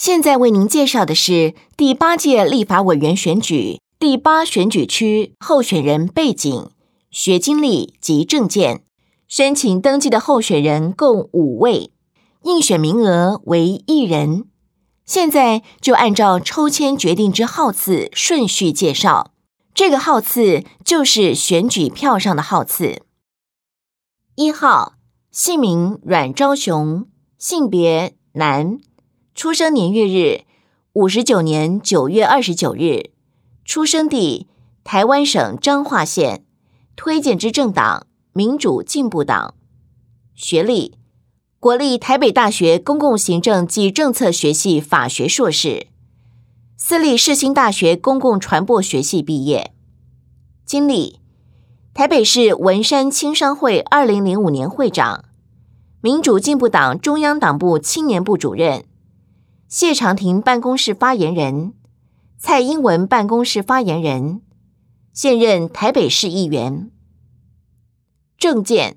现在为您介绍的是第8届立法委员选举第8选举区候选人背景、学经历及政见。申请登记的候选人共5位，应选名额为1人。现在就按照抽签决定之号次顺序介绍，这个号次就是选举票上的号次。1号，姓名阮昭雄，性别男，出生年月日59年9月29日，出生地台湾省彰化县，推荐之政党民主进步党，学历国立台北大学公共行政及政策学系法学硕士，私立世新大学公共传播学系毕业，经历台北市文山青商会2005年会长，民主进步党中央党部青年部主任，谢长廷办公室发言人，蔡英文办公室发言人，现任台北市议员。政见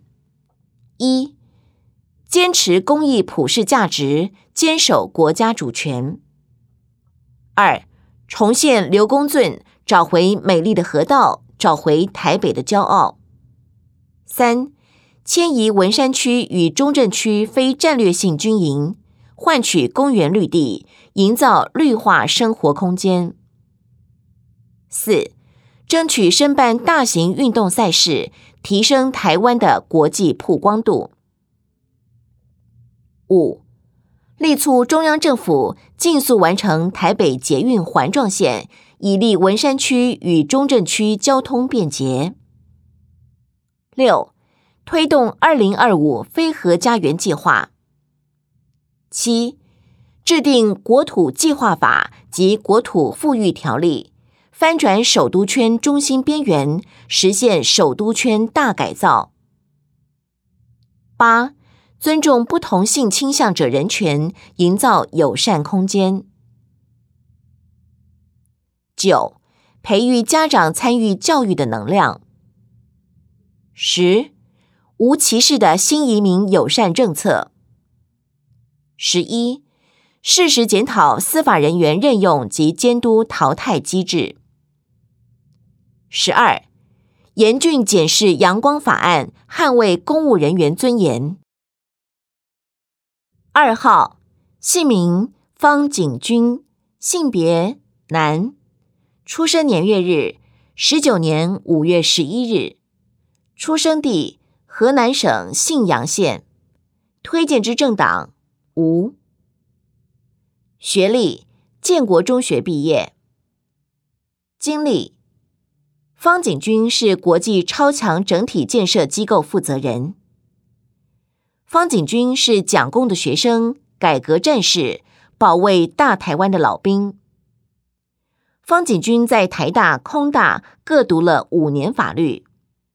：1. 坚持公益普世价值，坚守国家主权。2. 重现刘公圳，找回美丽的河道，找回台北的骄傲。3. 迁移文山区与中正区非战略性军营，换取公园绿地，营造绿化生活空间。4. 争取申办大型运动赛事，提升台湾的国际曝光度。5. 力促中央政府尽速完成台北捷运环状线，以利文山区与中正区交通便捷。6. 推动2025非核家园计划。7. 制定国土计划法及国土富裕条例，翻转首都圈中心边缘，实现首都圈大改造。8. 尊重不同性倾向者人权，营造友善空间。9. 培育家长参与教育的能量。10. 无歧视的新移民友善政策。11. 适时检讨司法人员任用及监督淘汰机制。12. 严峻检视阳光法案，捍卫公务人员尊严。2号，姓名方景君，性别男，出生年月日19年5月11日，出生地河南省信阳县，推荐之政党无，学历建国中学毕业，经历方景君是国际超强整体建设机构负责人。方景君是蒋公的学生，改革战士，保卫大台湾的老兵。方景君在台大、空大各读了5年法律。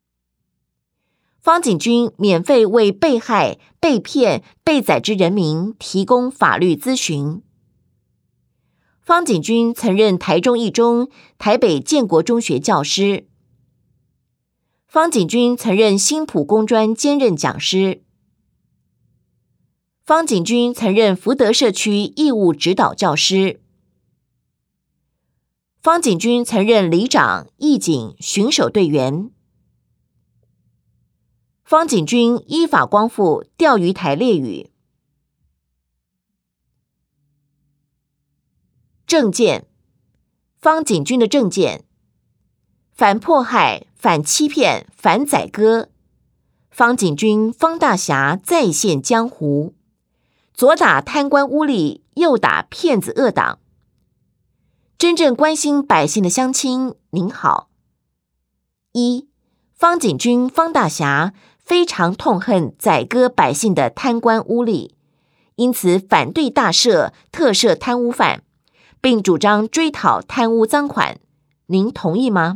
方景君免费为被害、被骗、被宰之人民提供法律咨询。方景君曾任台中一中、台北建国中学教师。方景君曾任新埔工专兼任讲师。方景君曾任福德社区义务指导教师。方景君曾任里长、义警、巡守队员。方景君依法光复钓鱼台列屿。政见：方景君的政见：反迫害、反欺骗、反宰割。方景君、方大侠再现江湖，左打贪官污吏，右打骗子恶党。真正关心百姓的乡亲，您好。1. 方景君、方大侠非常痛恨宰割百姓的贪官污吏，因此反对大赦、特赦贪污犯，并主张追讨贪污赃款，您同意吗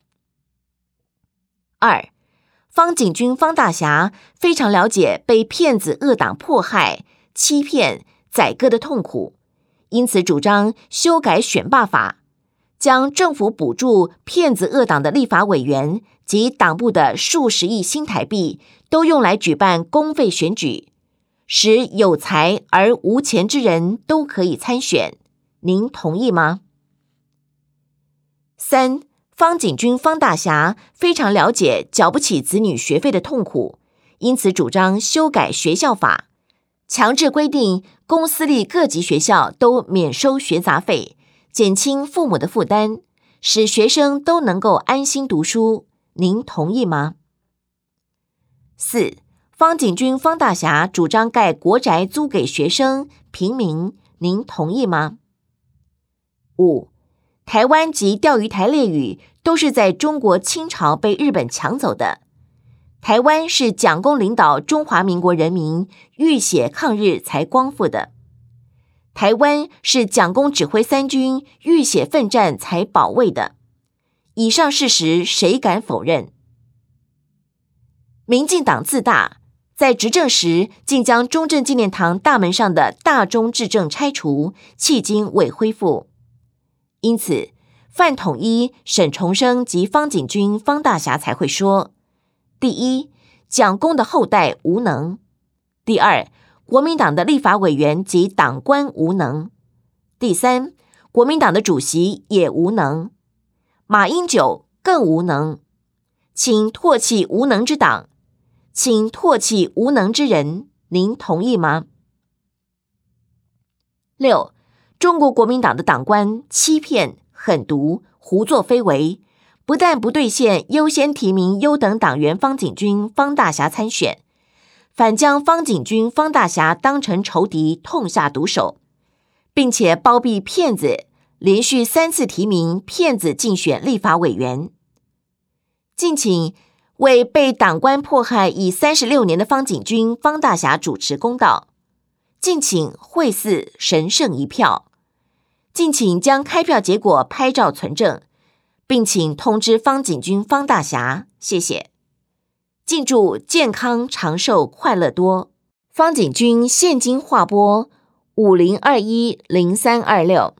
？2. 方景君、方大侠非常了解被骗子恶党迫害、欺骗、宰割的痛苦，因此主张修改选罢法，将政府补助骗子恶党的立法委员及党部的数十亿新台币都用来举办公费选举， 使有才而无钱之人都可以参选，您同意吗？3. 方景君方大侠非常了解缴不起子女学费的痛苦，因此主张修改学校法，强制规定公私立各级学校都免收学杂费，减轻父母的负担，使学生都能够安心读书，您同意吗？4. 方景君方大侠主张盖国宅租给学生、平民，您同意吗？5. 台湾及钓鱼台列屿都是在中国清朝被日本抢走的，台湾是蒋公领导中华民国人民浴血抗日才光复的，台湾是蒋公指挥三军浴血奋战才保卫的，以上事实谁敢否认？民进党自大，在执政时竟将中正纪念堂大门上的大中至正拆除，迄今未恢复。因此，范统一、沈重生及方景君、方大侠才会说：第一，蒋公的后代无能；第二，国民党的立法委员及党官无能；第三，国民党的主席也无能，马英九更无能。请唾弃无能之党，请唾弃无能之人，您同意吗？6. 中国国民党的党官欺骗、狠毒、胡作非为，不但不兑现优先提名优等党员方景君、方大侠参选，反将方景君、方大侠当成仇敌，痛下毒手，并且包庇骗子，连续3次提名骗子竞选立法委员。敬请为被党官迫害已36年的方景君、方大侠主持公道，敬请会赐神圣一票，敬请将开票结果拍照存证，并请通知方景君、方大侠，谢谢。敬祝健康长寿快乐多。方景君现金划拨50210326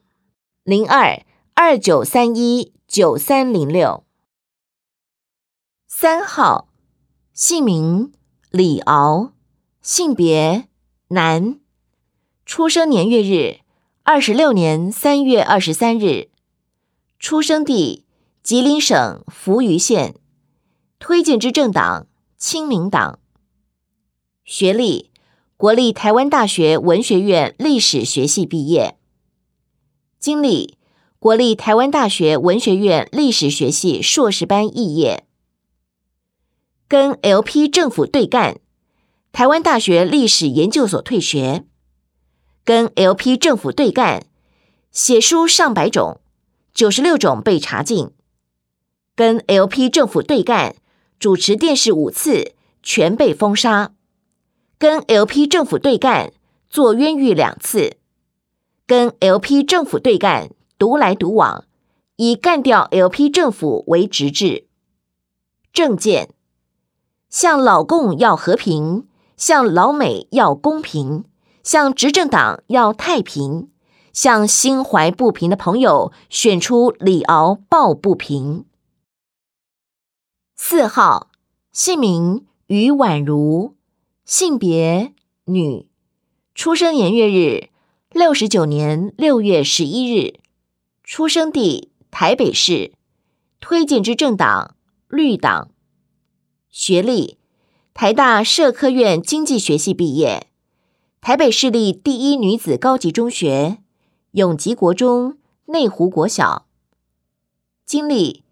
0229319306。3号，姓名李敖，性别男，出生年月日26年3月23日，出生地吉林省扶余县，推荐之政党亲民党，学历国立台湾大学文学院历史学系毕业，经历国立台湾大学文学院历史学系硕士班肄业，跟 LP 政府对干，台湾大学历史研究所退学，跟 LP 政府对干，写书上百种，96种被查禁，跟 LP 政府对干，主持电视5次，全被封杀，跟 LP 政府对干，做冤狱2次，跟 LP 政府对干，独来独往，以干掉 LP 政府为直至。政见：向老共要和平，向老美要公平，向执政党要太平，向心怀不平的朋友选出李敖抱不平。4号，姓名于婉如，性别女，出生年月日69年6月11日，出生地台北市，推荐之政党绿党，学历台大社科院经济学系毕业，台北市立第一女子高级中学、永吉国中、内湖国小，经历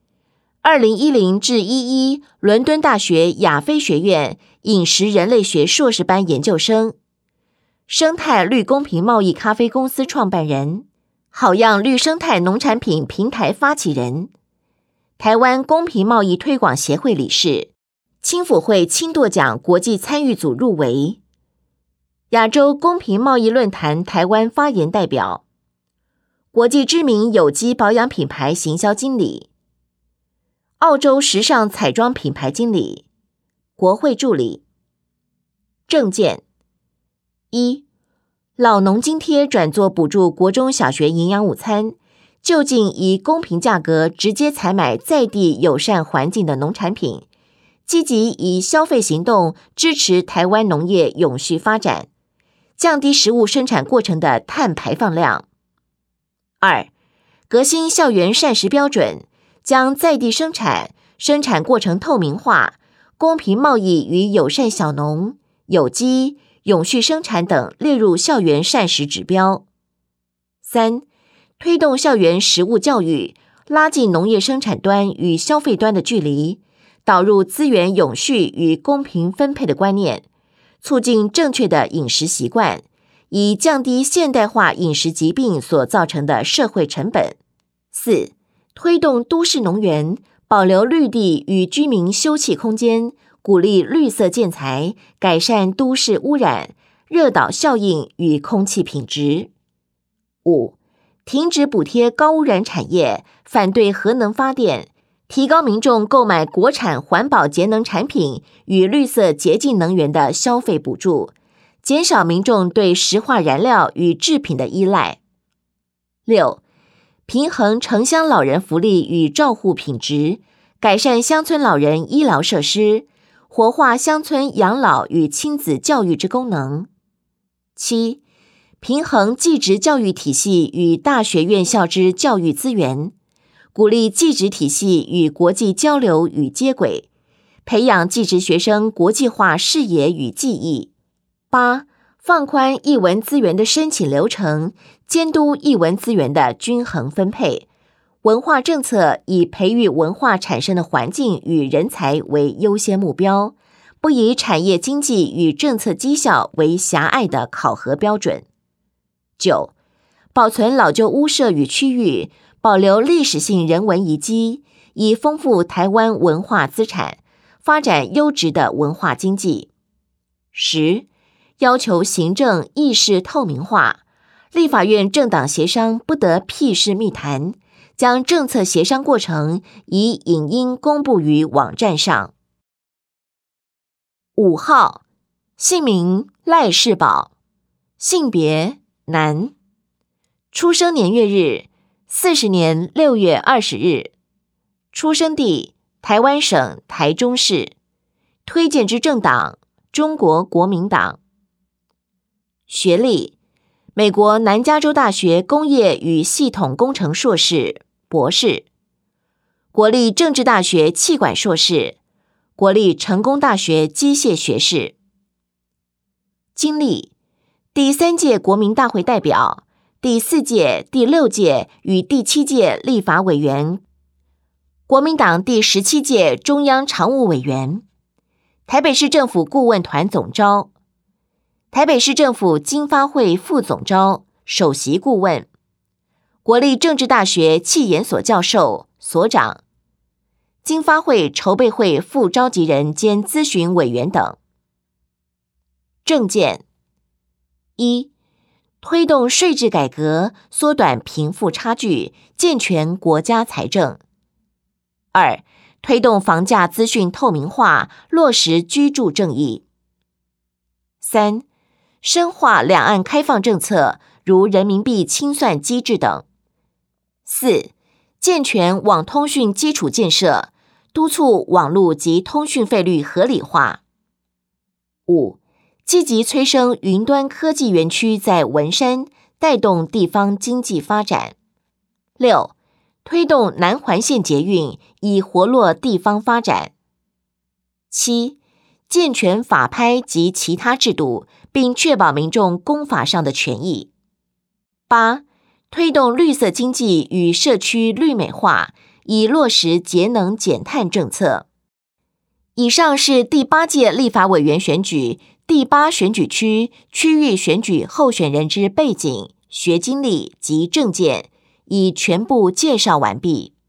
2010至11伦敦大学亚非学院饮食人类学硕士班研究生，生态绿公平贸易咖啡公司创办人，好样绿生态农产品平台发起人，台湾公平贸易推广协会理事，青辅会青舵奖国际参与组入围，亚洲公平贸易论坛台湾发言代表，国际知名有机保养品牌行销经理，澳洲时尚彩妆品牌经理，国会助理。政见： 1. 老农津贴转作补助国中小学营养午餐，就近以公平价格直接采买在地友善环境的农产品，积极以消费行动支持台湾农业永续发展， 降低食物生产过程的碳排放量。2、革新校园膳食标准，将在地生产、生产过程透明化、公平贸易与友善小农、有机、永续生产等列入校园膳食指标。3、推动校园食物教育，拉近农业生产端与消费端的距离，导入资源永续与公平分配的观念，促进正确的饮食习惯，以降低现代化饮食疾病所造成的社会成本。4、推动都市农园，保留绿地与居民休憩空间，鼓励绿色建材，改善都市污染、热岛效应与空气品质。5、停止补贴高污染产业，反对核能发电，提高民众购买国产环保节能产品与绿色洁净能源的消费补助，减少民众对石化燃料与制品的依赖。6、平衡城乡老人福利与照护品质，改善乡村老人医疗设施，活化乡村养老与亲子教育之功能。7、平衡技职教育体系与大学院校之教育资源，鼓励技职体系与国际交流与接轨，培养技职学生国际化视野与技艺。8、放宽艺文资源的申请流程，监督艺文资源的均衡分配。文化政策以培育文化产生的环境与人才为优先目标，不以产业经济与政策绩效为狭隘的考核标准。9、保存老旧屋舍与区域，保留历史性人文遗迹，以丰富台湾文化资产，发展优质的文化经济。10、要求行政议事透明化，立法院政党协商不得屁事密谈，将政策协商过程以影音公布于网站上。5号，姓名赖世宝，性别男，出生年月日40年6月20日，出生地台湾省台中市，推荐之政党中国国民党。学历美国南加州大学工业与系统工程硕士、博士，国立政治大学企管硕士，国立成功大学机械学士。经历第3届国民大会代表，第4届、第6届与第7届立法委员，国民党第17届中央常务委员，台北市政府顾问团总召，台北市政府经发会副总召、首席顾问，国立政治大学企研所教授、所长，经发会筹备会副召集人兼咨询委员等。政见：1、推动税制改革，缩短贫富差距，健全国家财政。2、推动房价资讯透明化，落实居住正义。3、深化两岸开放政策，如人民币清算机制等。4、健全网通讯基础建设，督促网络及通讯费率合理化。5、积极催生云端科技园区在文山，带动地方经济发展。6、推动南环线捷运，以活络地方发展。7、健全法拍及其他制度，并确保民众公法上的权益。8、推动绿色经济与社区绿美化，以落实节能减碳政策。以上是第8届立法委员选举第8选举区区域选举候选人之背景、学经历及政见，已全部介绍完毕。